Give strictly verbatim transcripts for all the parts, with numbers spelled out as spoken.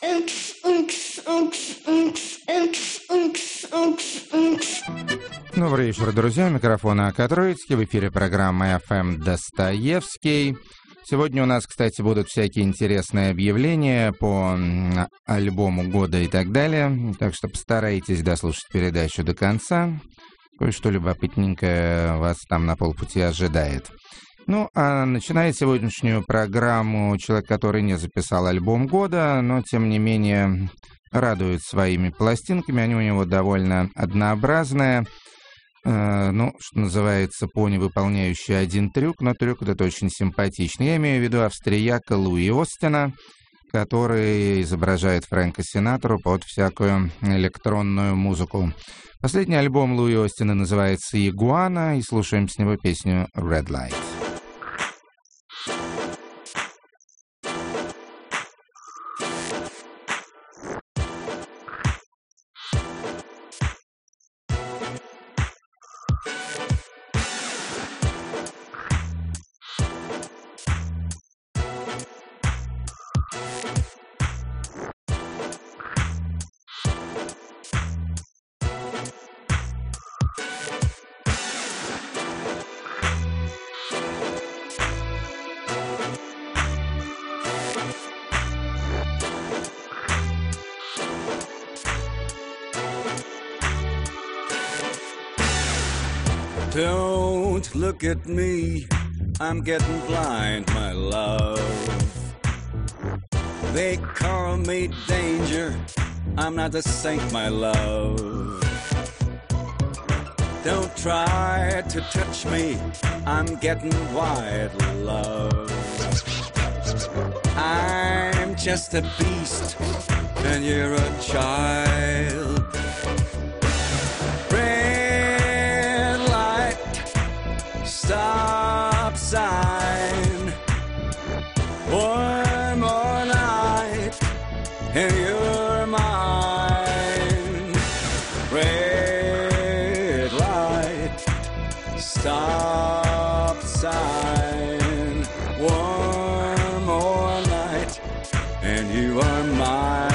Добрый вечер, друзья. Микрофон Ака Троицкий. В эфире программа эф эм Достоевский. Сегодня у нас, кстати, будут всякие интересные объявления по альбому года и так далее. Так что постарайтесь дослушать передачу до конца. Кое-что любопытненькое вас там на полпути ожидает. Ну, а начинает сегодняшнюю программу человек, который не записал альбом года, но, тем не менее, радует своими пластинками. Они у него довольно однообразные. Э, ну, что называется, пони, выполняющий один трюк, но трюк этот очень симпатичный. Я имею в виду австрияка Луи Остина, который изображает Фрэнка Синатру под всякую электронную музыку. Последний альбом Луи Остина называется «Игуана», и слушаем с него песню «Red Light». Don't look at me, I'm getting blind, my love. They call me danger, I'm not a saint, my love. Don't try to touch me, I'm getting wild, love. I'm just a beast, and you're a child. Stop sign. One more night and you're mine. Red light. Stop sign. One more night and you are mine.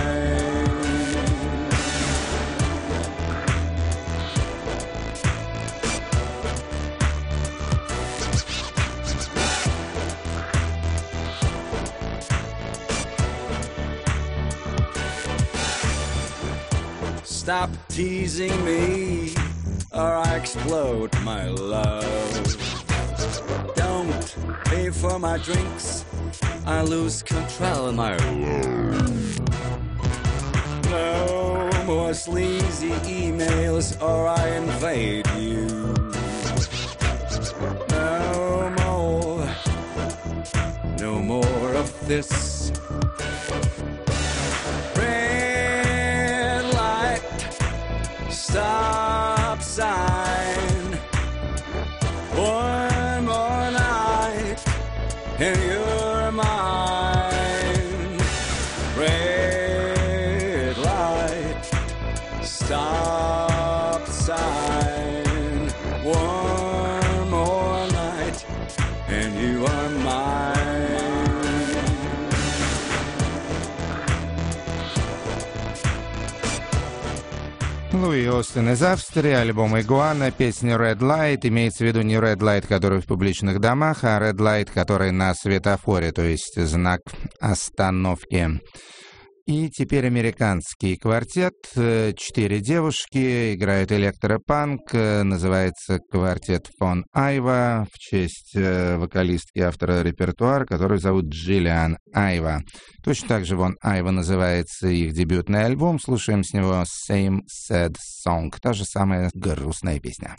Stop teasing me or I explode, my love. Don't pay for my drinks, I lose control, my love. No more sleazy emails or I invade you. No more, no more of this. Stop sign. One more night and you're mine. Red light. Stop sign. One more night and you are mine. Луи Остин из Австрии, альбом «Игуана», песня «Red Light». Имеется в виду не «Red Light», который в публичных домах, а «Red Light», который на светофоре, то есть знак остановки. И теперь американский квартет. Четыре девушки играют электропанк. Называется квартет фон Айва в честь вокалистки автора репертуара, которую зовут Джиллиан Айва. Точно так же Вон Айва называется их дебютный альбом. Слушаем с него «Same Sad Song». Та же самая грустная песня.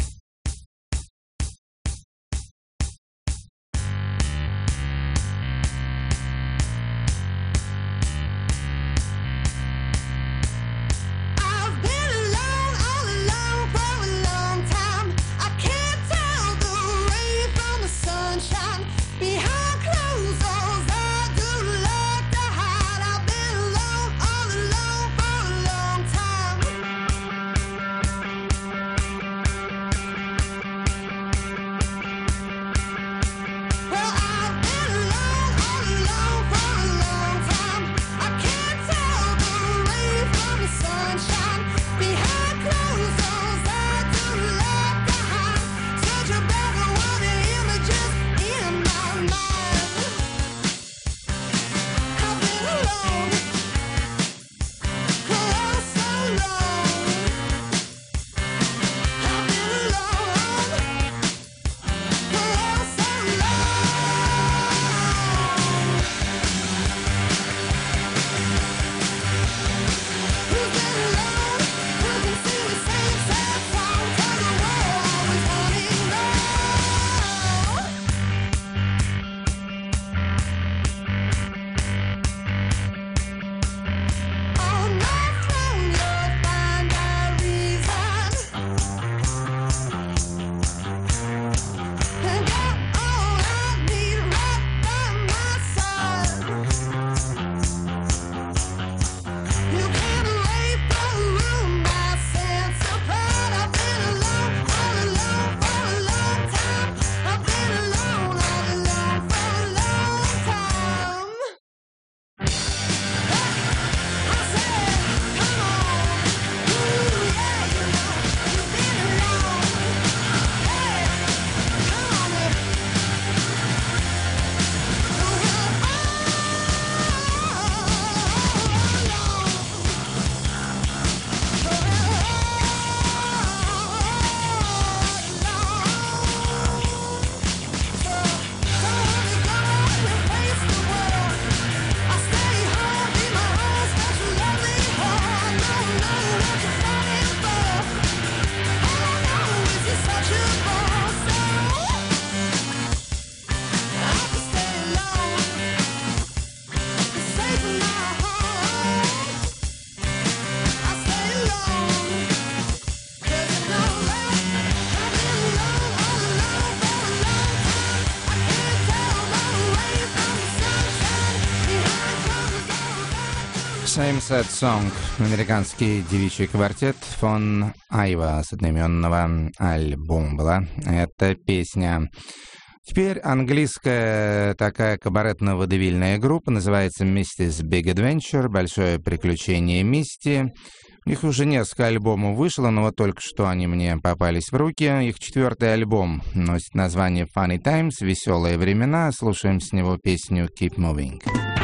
Same Sad Song, американский девичий квартет фон Айва с одноименного альбома была эта песня. Теперь английская такая кабаретно-водевильная группа, называется Misty's Big Adventure, большое приключение Мисти. У них уже несколько альбомов вышло, но вот только что они мне попались в руки. Их четвертый альбом носит название Funny Times, веселые времена. Слушаем с него песню Keep Moving.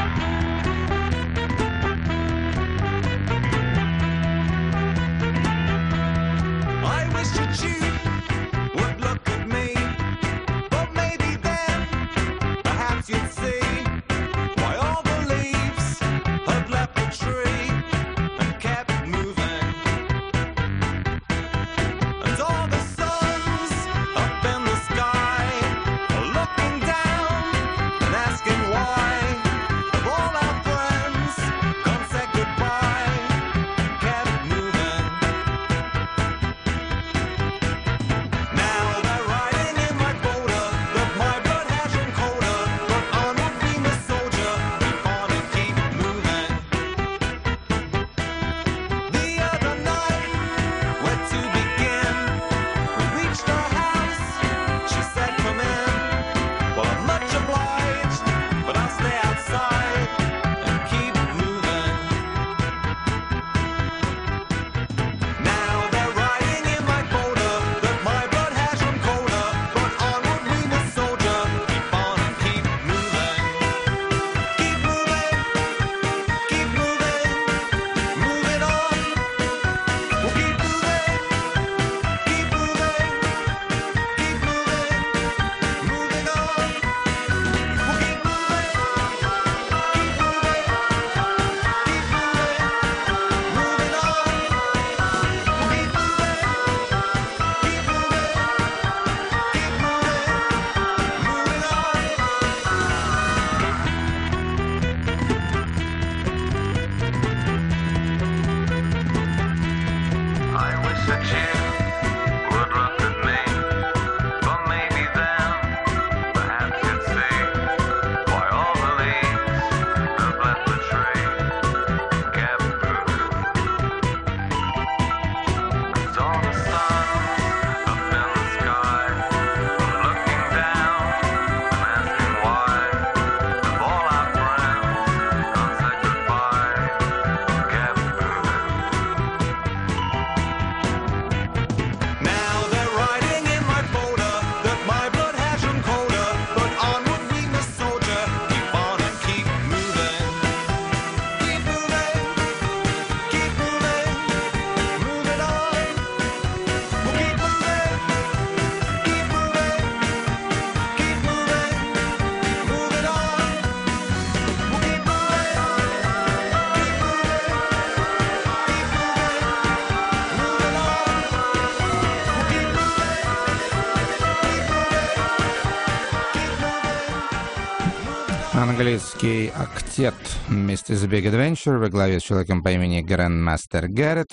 Английский октет Misty's Big Adventure во главе с человеком по имени Grandmaster Garrett.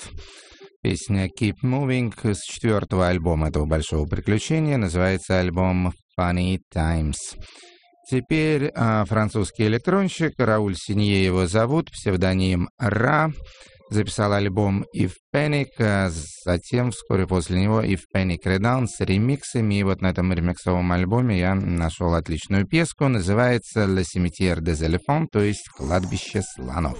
Песня Keep Moving с четвертого альбома этого большого приключения. Называется альбом Funny Times. Теперь а, французский электронщик Рауль Синье его зовут, псевдоним Ра. Записал альбом If Panic, а затем вскоре после него If Panic Redown с ремиксами. И вот на этом ремиксовом альбоме я нашел отличную песку. Называется Le Cimetière des Éléphants, то есть «Кладбище слонов».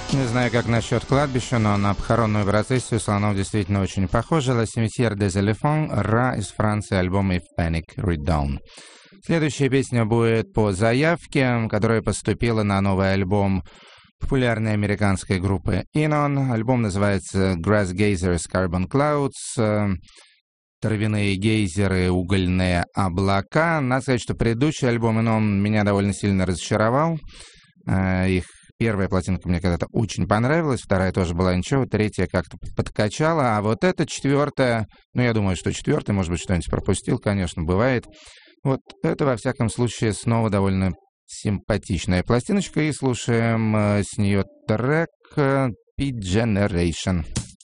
Не знаю, как насчет кладбища, но на похоронную процессию слонов действительно очень похоже. «La cimetière des éléphants», Ра из Франции, альбом «If Panic Read-Down». Следующая песня будет по заявке, которая поступила на новый альбом популярной американской группы Inon. Альбом называется «Grass Geysers Carbon Clouds». Травяные гейзеры, угольные облака. Надо сказать, что предыдущий альбом Inon меня довольно сильно разочаровал. Их первая пластинка мне когда-то очень понравилась, вторая тоже была ничего, третья как-то подкачала, а вот эта четвертая, ну, я думаю, что четвертая, может быть, что-нибудь пропустил, конечно, бывает. Вот это, во всяком случае, снова довольно симпатичная пластиночка, и слушаем э, с нее трек «P-Generation».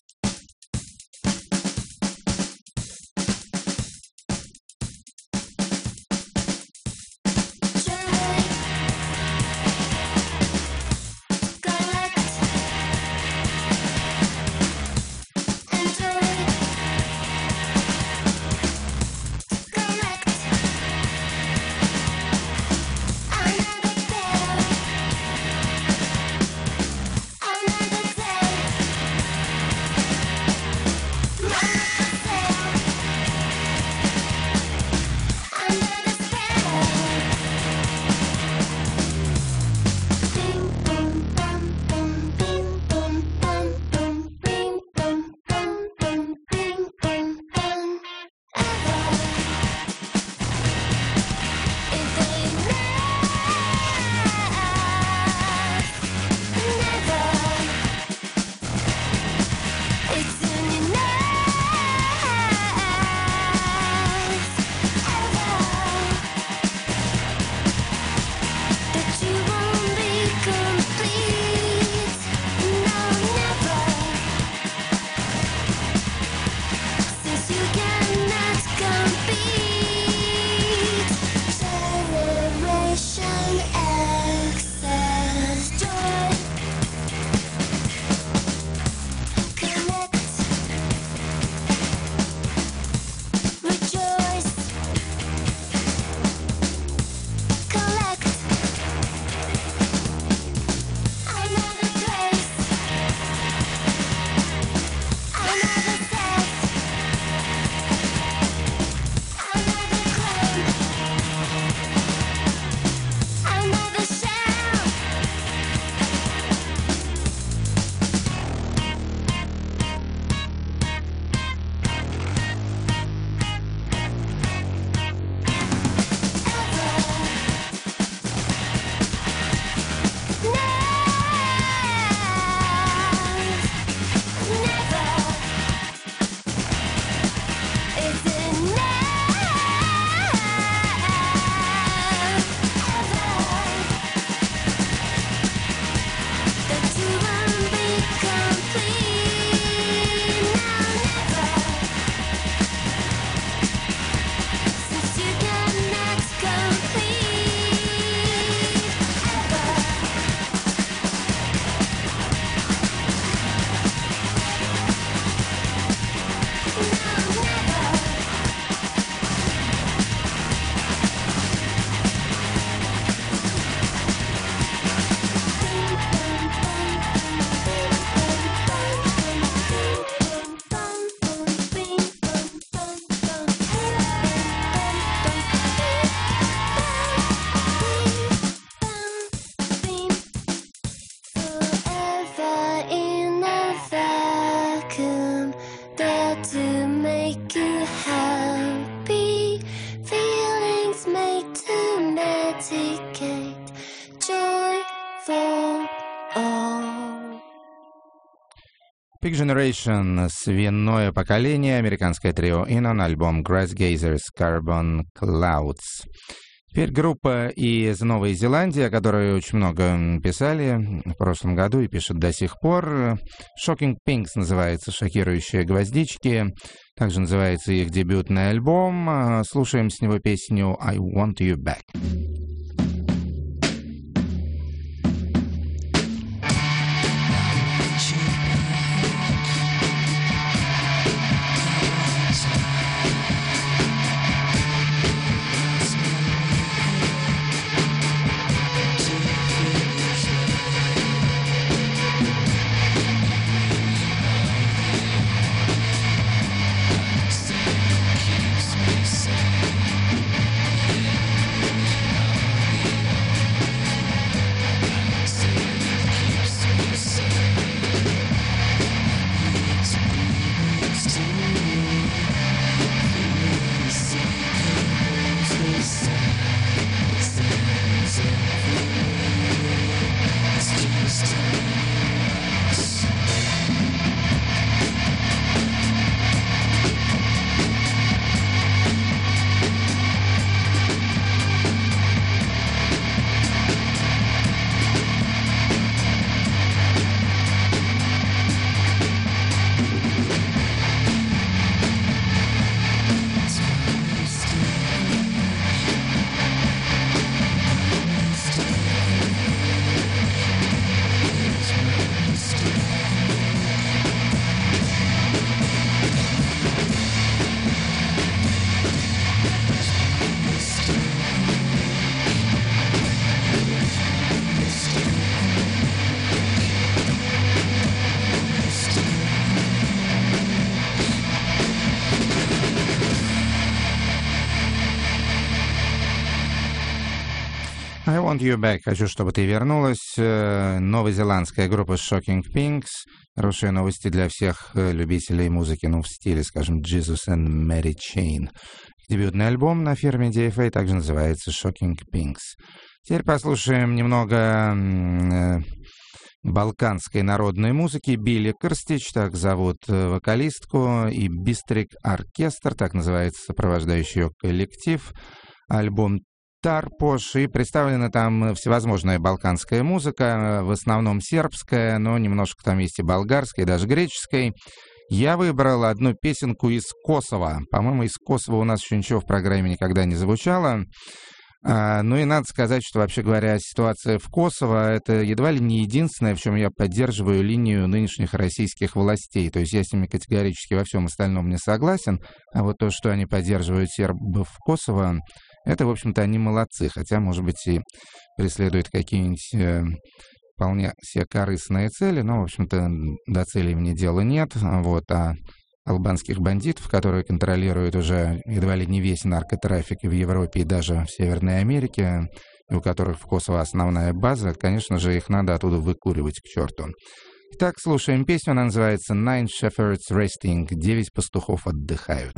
P-Generation, свиное поколение, американское трио Inon, альбом Grass Geysers Carbon Clouds. Теперь группа из Новой Зеландии, о которой очень много писали в прошлом году и пишут до сих пор. Shocking Pinks называется, «Шокирующие гвоздички». Также называется их дебютный альбом. Слушаем с него песню «I Want You Back». Want You Back. Хочу, чтобы ты вернулась. Новозеландская группа Shocking Pinks. Хорошие новости для всех любителей музыки, ну, в стиле, скажем, Jesus and Mary Chain. Дебютный альбом на фирме ди эф эй также называется Shocking Pinks. Теперь послушаем немного э, балканской народной музыки. Билли Крстич, так зовут вокалистку, и Бистрик Оркестр, так называется сопровождающий ее коллектив. Альбом Тарпош, и представлена там всевозможная балканская музыка, в основном сербская, но немножко там есть и болгарская, и даже греческая. Я выбрал одну песенку из Косово. По-моему, из Косово у нас еще ничего в программе никогда не звучало. А, ну и надо сказать, что, вообще говоря, ситуация в Косово — это едва ли не единственное, в чем я поддерживаю линию нынешних российских властей. То есть я с ними категорически во всем остальном не согласен. А вот то, что они поддерживают сербов в Косово, это, в общем-то, они молодцы. Хотя, может быть, и преследуют какие-нибудь э, вполне себе корыстные цели. Но, в общем-то, до целей мне дела нет. Вот, а албанских бандитов, которые контролируют уже едва ли не весь наркотрафик и в Европе, и даже в Северной Америке, и у которых в Косово основная база, конечно же, их надо оттуда выкуривать к черту. Итак, слушаем песню, она называется «Nine Shepherds Resting», «Девять пастухов отдыхают».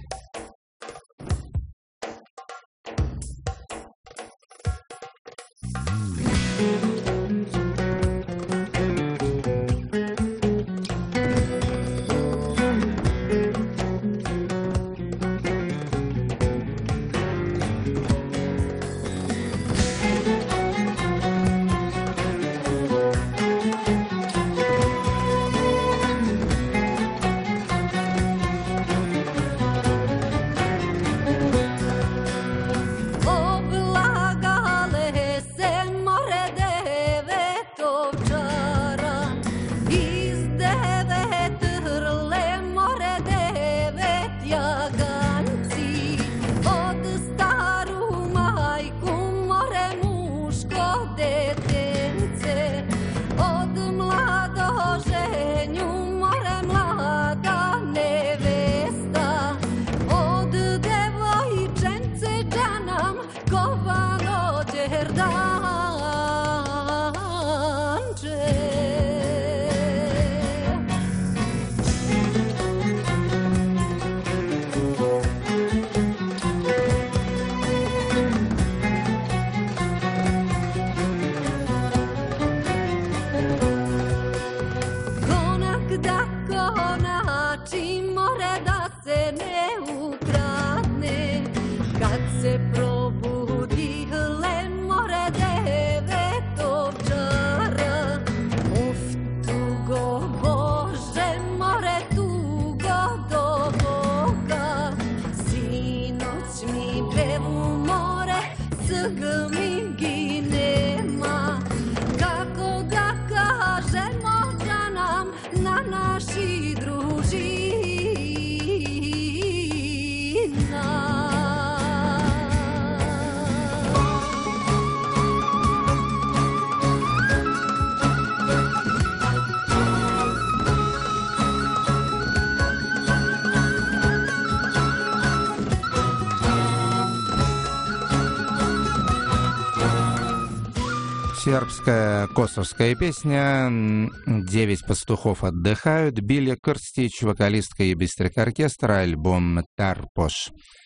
Сербская косовская песня «Девять пастухов отдыхают», Билли Крстич, вокалистка и Бистрик Оркестр, альбом «Тарпош».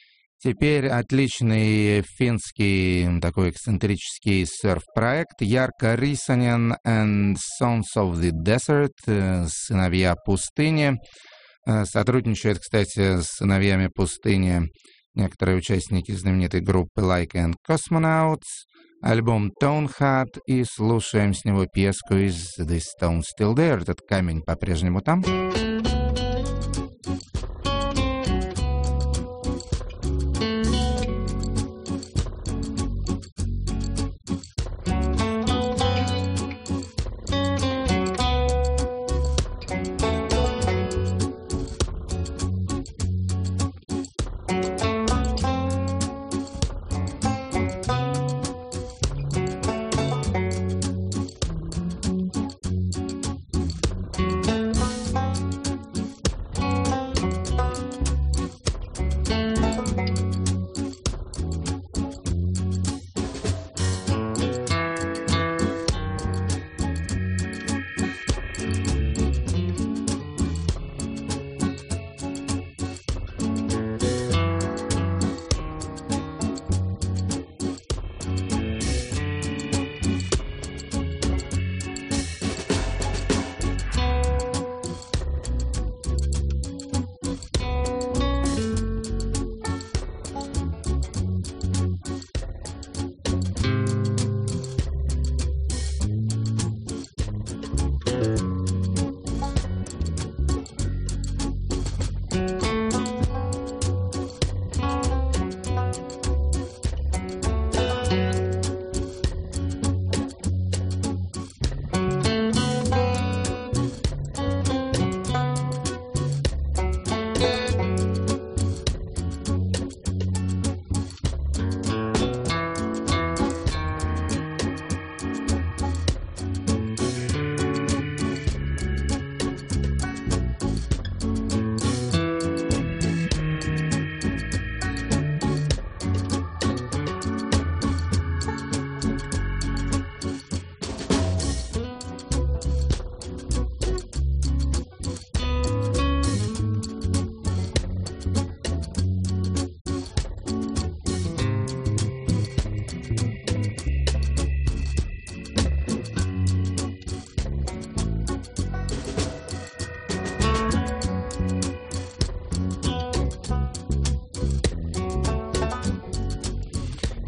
Теперь отличный финский такой эксцентрический серф-проект Ярко Рисанен and Sons of the Desert, «Сыновья пустыни». Сотрудничают, кстати, с «Сыновьями пустыни» некоторые участники знаменитой группы Like and Cosmonauts. Альбом Tone Hat, и слушаем с него песку из The Stone Still There. Этот камень по-прежнему там.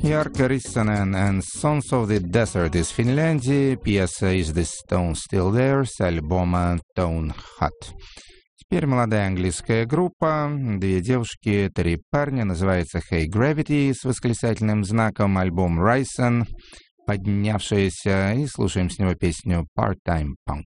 Jarkko Rissanen and Sons of the Desert из Финляндии, пьеса Is the Stone Still There с альбома Tone Hut. Теперь молодая английская группа, две девушки, три парня, называется Hey Gravity с восклицательным знаком, альбом Ryzen, поднявшаяся, и слушаем с него песню Part-Time Punk.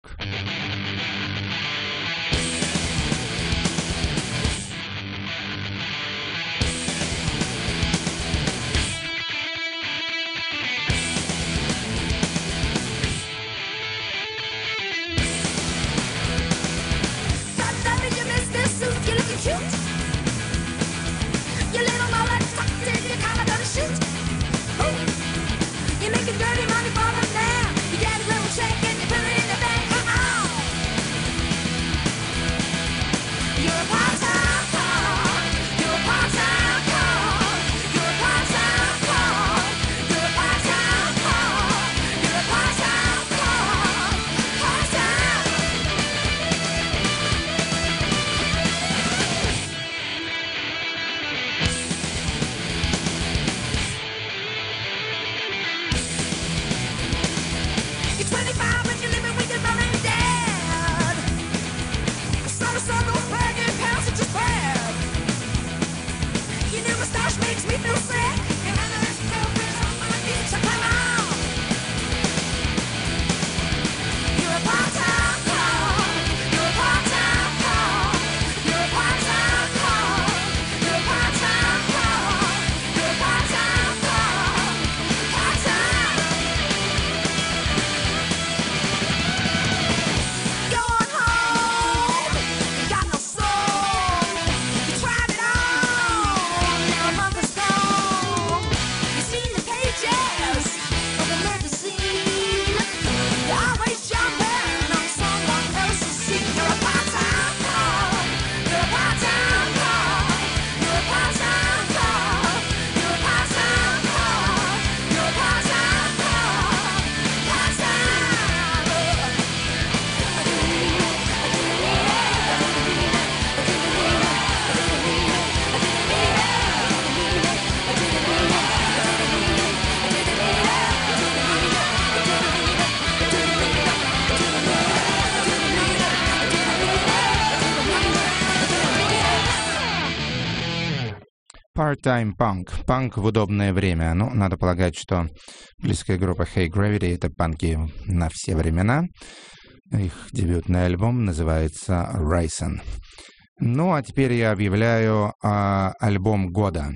Part-Time Punk. Панк в удобное время. Ну, надо полагать, что близкая группа Hey Gravity — это панки на все времена. Их дебютный альбом называется Ryzen. Ну, а теперь я объявляю а, альбом года.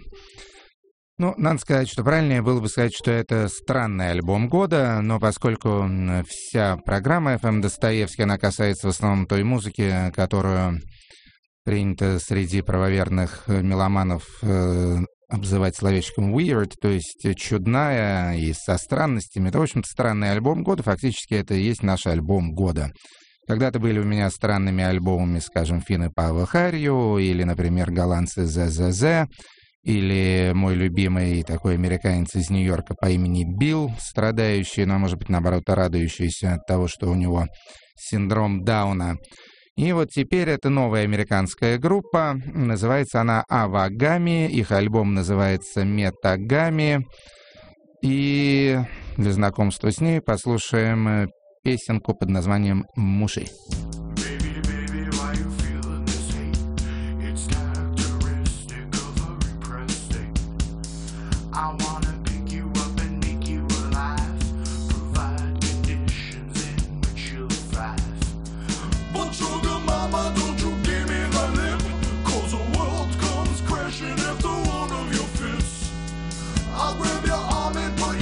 Ну, надо сказать, что правильнее было бы сказать, что это странный альбом года, но поскольку вся программа эф эм Достоевский, она касается в основном той музыки, которую принято среди правоверных меломанов э, обзывать словечком weird, то есть чудная и со странностями. Это, в общем-то, странный альбом года. Фактически это и есть наш альбом года. Когда-то были у меня странными альбомами, скажем, Финны Павла Харью, или, например, голландцы зэ зэ зэ, или мой любимый такой американец из Нью-Йорка по имени Билл, страдающий, но, может быть, наоборот, радующийся от того, что у него синдром Дауна. И вот теперь это новая американская группа, называется она Авагами, их альбом называется Метагами, и для знакомства с ней послушаем песенку под названием «Муши».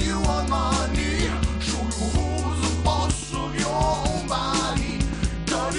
Show you who's the boss of your own body.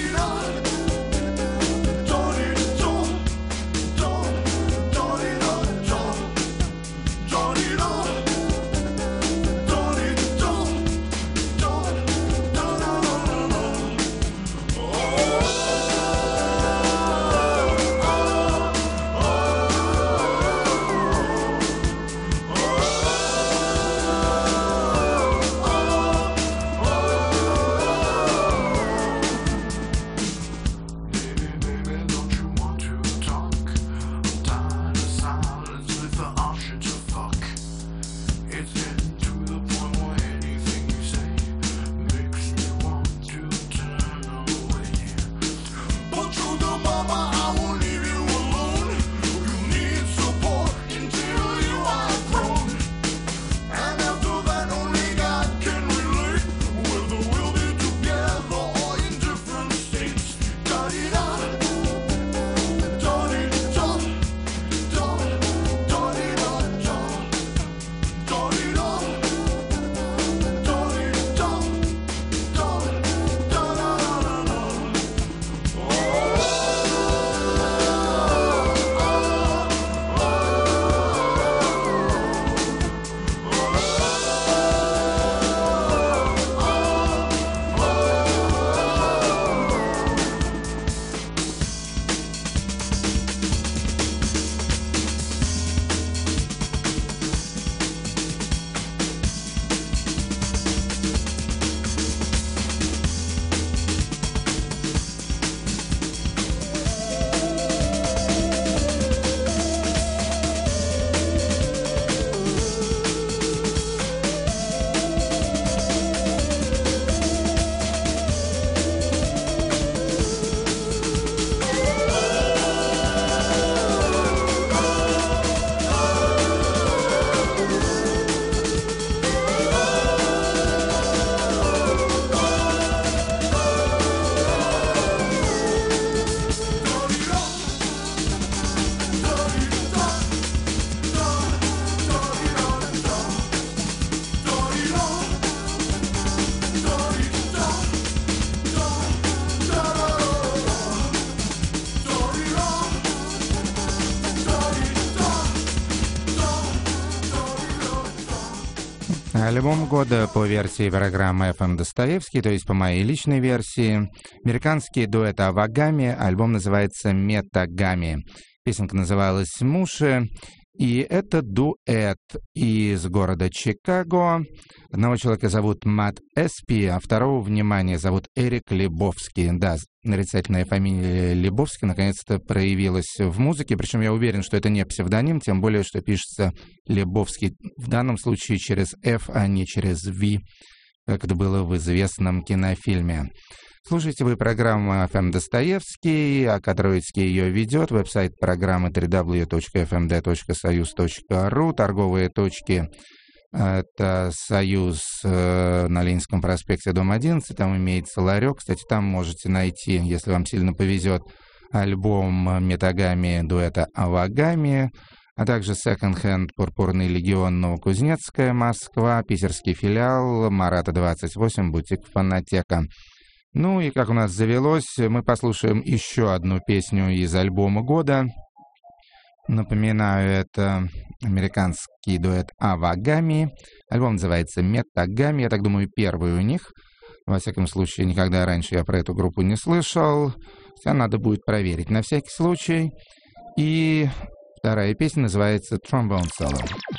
Альбом года по версии программы эф эм Достоевский, то есть по моей личной версии. Американский дуэт Авагами, альбом называется «Метагами». Песенка называлась «Муши». И это дуэт из города Чикаго. Одного человека зовут Мат Эспи, а второго, внимание, зовут Эрик Лебовский. Да, нарицательная фамилия Лебовский наконец-то проявилась в музыке, причем я уверен, что это не псевдоним, тем более, что пишется Лебовский в данном случае через F, а не через V, как это было в известном кинофильме. Слушайте вы программу эф эм Достоевский, а Троицкий ее ведет. Веб-сайт программы дабл ю дабл ю дабл ю точка эф эм дэ точка союз точка ру. Торговые точки — это «Союз» на Ленинском проспекте, дом одиннадцать. Там имеется ларек. Кстати, там можете найти, если вам сильно повезет, альбом «Метагами» дуэта «Авагами», а также секонд-хенд «Пурпурный легион», Новокузнецкая, Москва, питерский филиал, Марата двадцать восемь, бутик «Фонотека». Ну и, как у нас завелось, мы послушаем еще одну песню из альбома года. Напоминаю, это американский дуэт Авагами. Альбом называется «Метагами». Я так думаю, первый у них. Во всяком случае, никогда раньше я про эту группу не слышал. Хотя надо будет проверить на всякий случай. И вторая песня называется «Trombone Solo».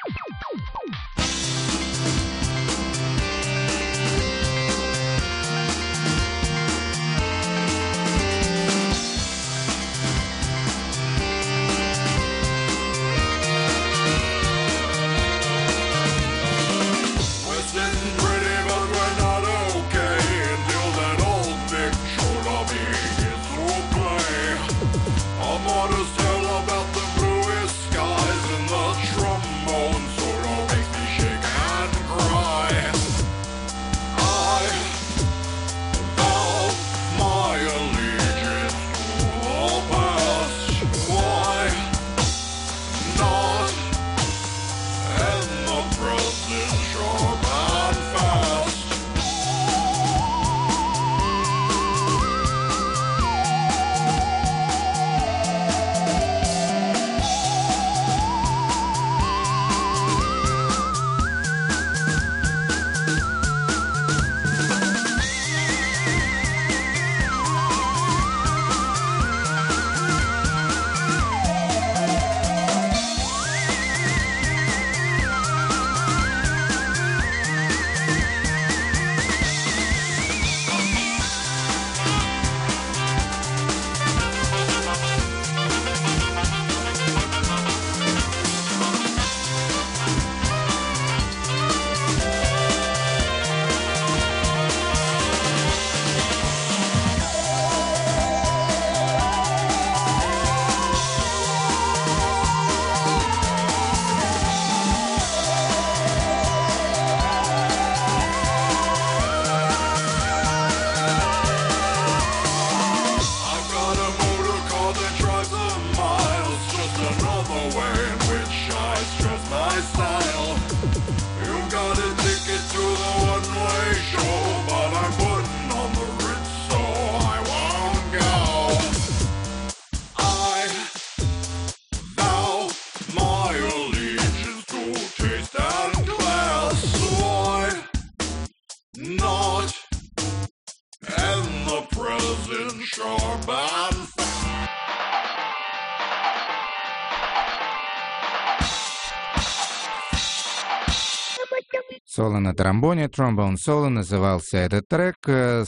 Соло на тромбоне, Trombone Solo назывался этот трек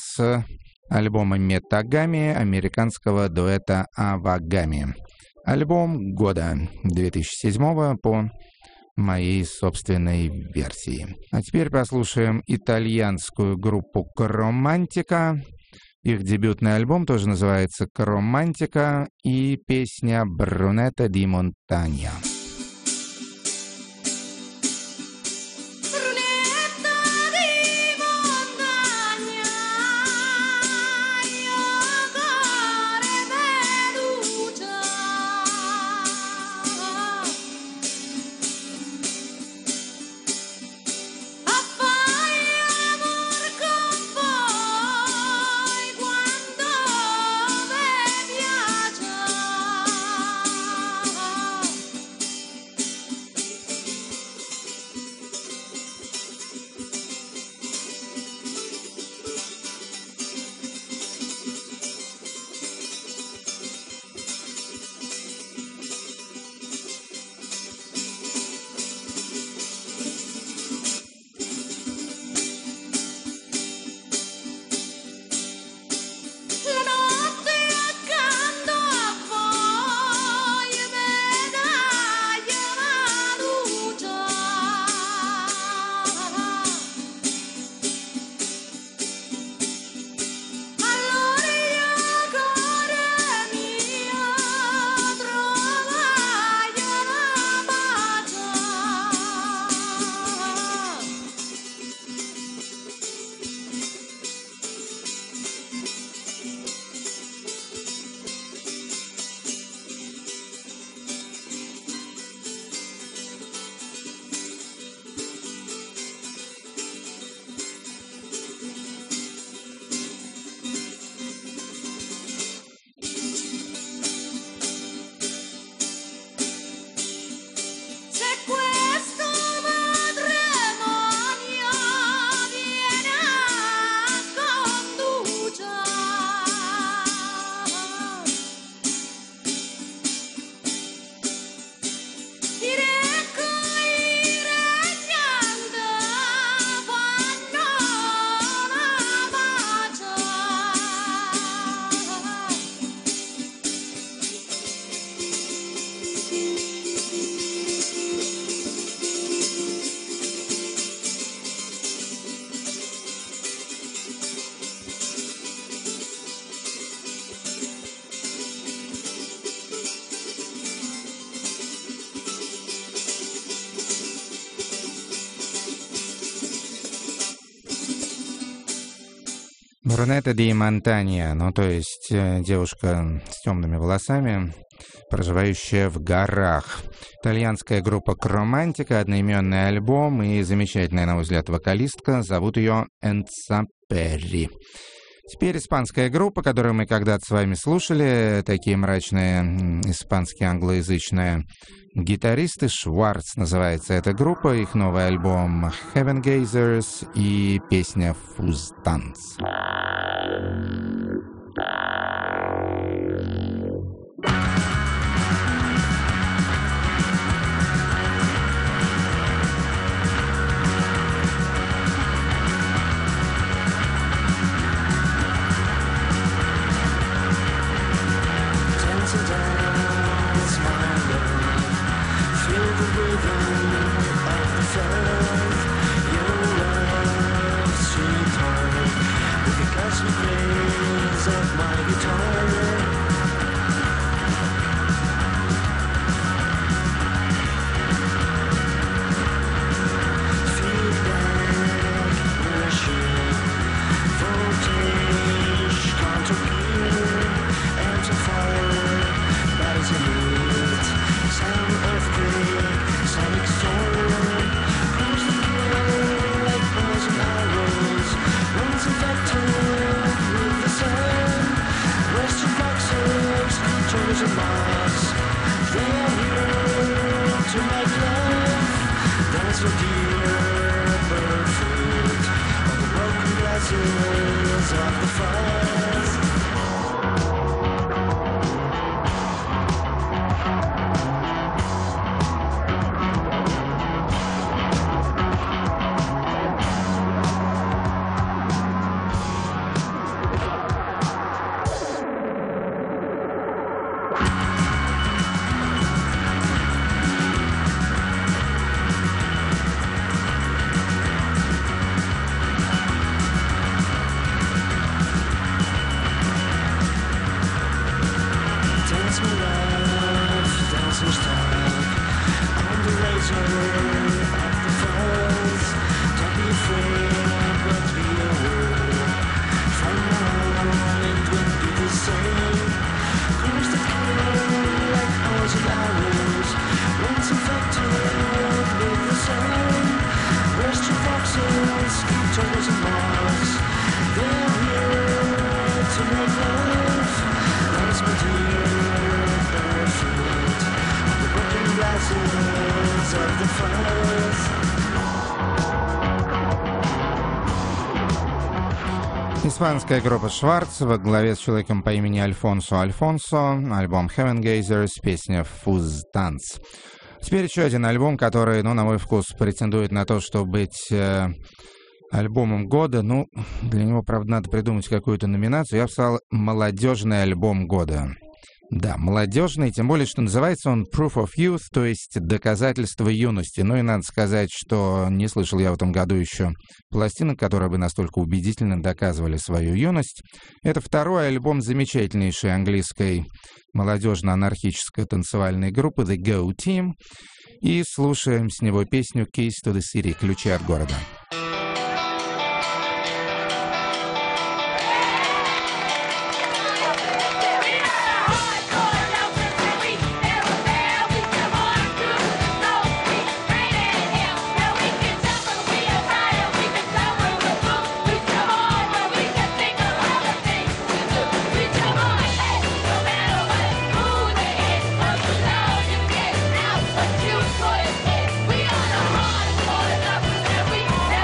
с альбома «Метагами» американского дуэта Авагами. Альбом года две тысячи седьмого по моей собственной версии. А теперь послушаем итальянскую группу «Кромантика». Их дебютный альбом тоже называется «Кромантика» и песня «Брунетта ди Монтагна». Quando Брунетта ди Монтанья, ну то есть э, девушка с темными волосами, проживающая в горах. Итальянская группа Кромантика, одноименный альбом и замечательная, на мой взгляд, вокалистка, зовут ее Энца Перри. Теперь испанская группа, которую мы когда-то с вами слушали, такие мрачные испанские англоязычные гитаристы. Шварц называется эта группа, их новый альбом Heaven Gazers и песня Fuzz Dance. Испанская группа Шварц во главе с человеком по имени Альфонсо Альфонсо, альбом Heaven Gazers, песня Fuzz Dance. Теперь еще один альбом, который, ну, на мой вкус, претендует на то, чтобы быть э, альбомом года. Ну, для него, правда, надо придумать какую-то номинацию. Я бы сказал «Молодежный альбом года». Да, молодежный, тем более, что называется он Proof of Youth, то есть доказательство юности. Ну и надо сказать, что не слышал я в этом году еще пластинок, которые бы настолько убедительно доказывали свою юность. Это второй альбом замечательнейшей английской молодежно-анархической танцевальной группы The Go Team. И слушаем с него песню Keys to the City, ключи от города. We are the hardcore lovers and we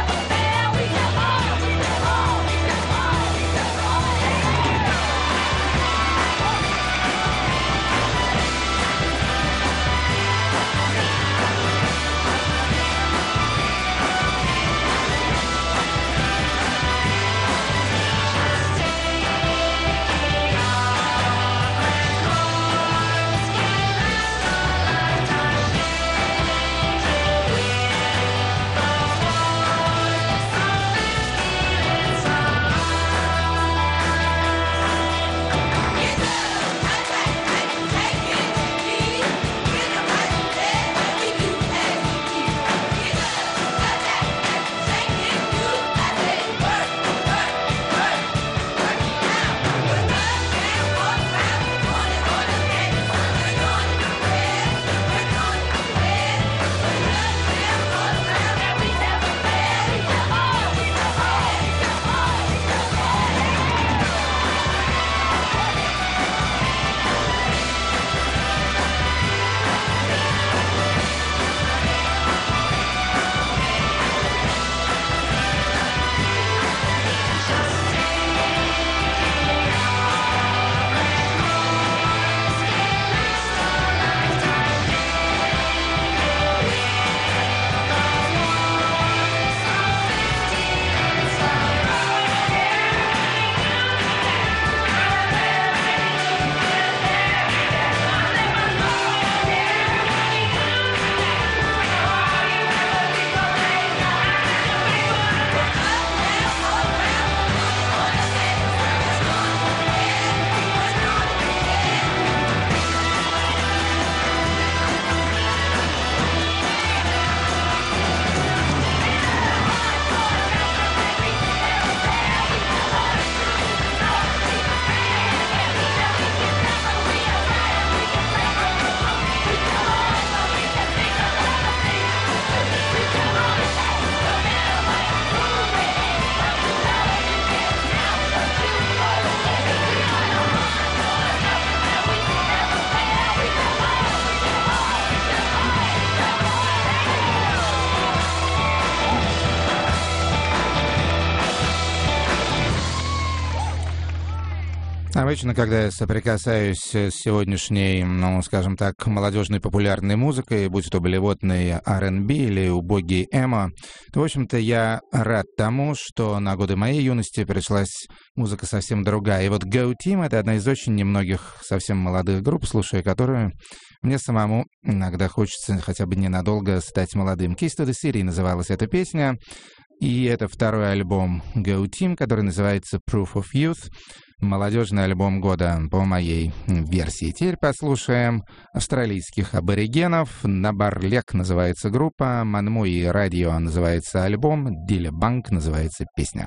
Обычно, когда я соприкасаюсь с сегодняшней, ну, скажем так, молодежной популярной музыкой, будь то болливудный ар энд би или убогий эмо, то, в общем-то, я рад тому, что на годы моей юности пришлась музыка совсем другая. И вот Go Team — это одна из очень немногих совсем молодых групп, слушая которую мне самому иногда хочется хотя бы ненадолго стать молодым. Keys to the City называлась эта песня. И это второй альбом Go Team, который называется Proof of Youth. Молодежный альбом года по моей версии. Теперь послушаем австралийских аборигенов. Набарлек называется группа, Манмуи Радио называется альбом, Диле Банк называется песня.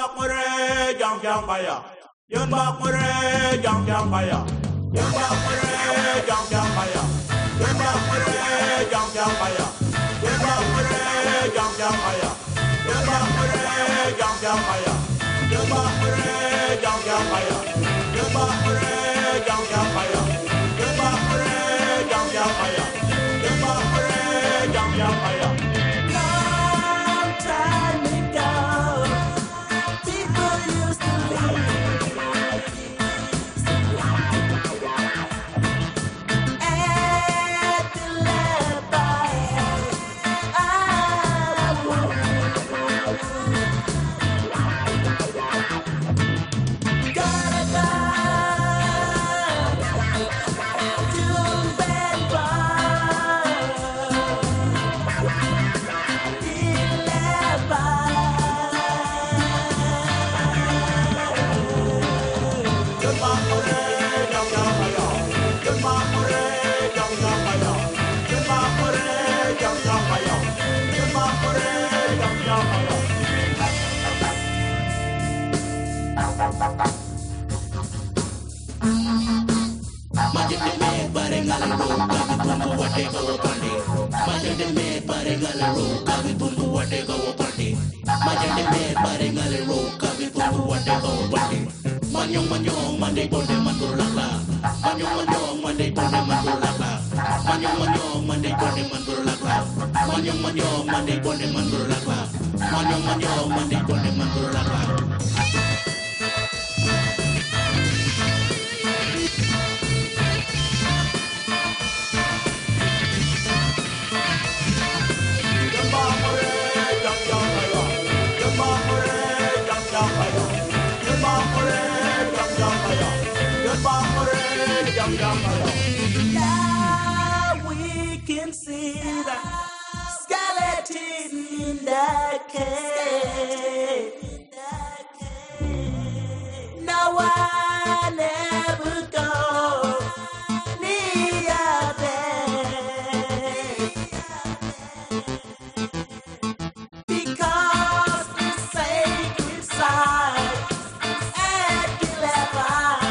Now we can see the skeleton in the cave. No one ever goes near there because the sacred site at Gillespie.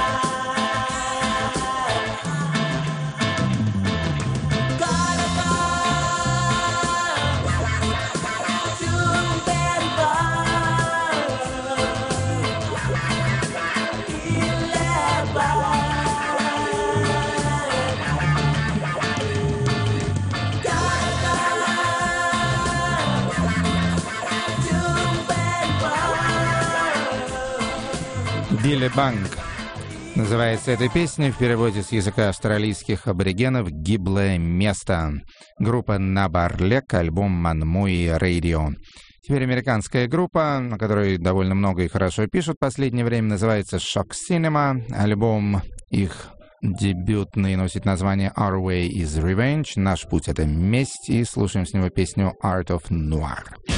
Диле Банк называется эта песня, в переводе с языка австралийских аборигенов «Гиблое место». Группа Набарлек, альбом Манмуи Радио. Теперь американская группа, о которой довольно много и хорошо пишут в последнее время, называется Shock Cinema. Альбом их дебютный носит название Our Way is Revenge. Наш путь — это месть. И слушаем с него песню Art of Noir.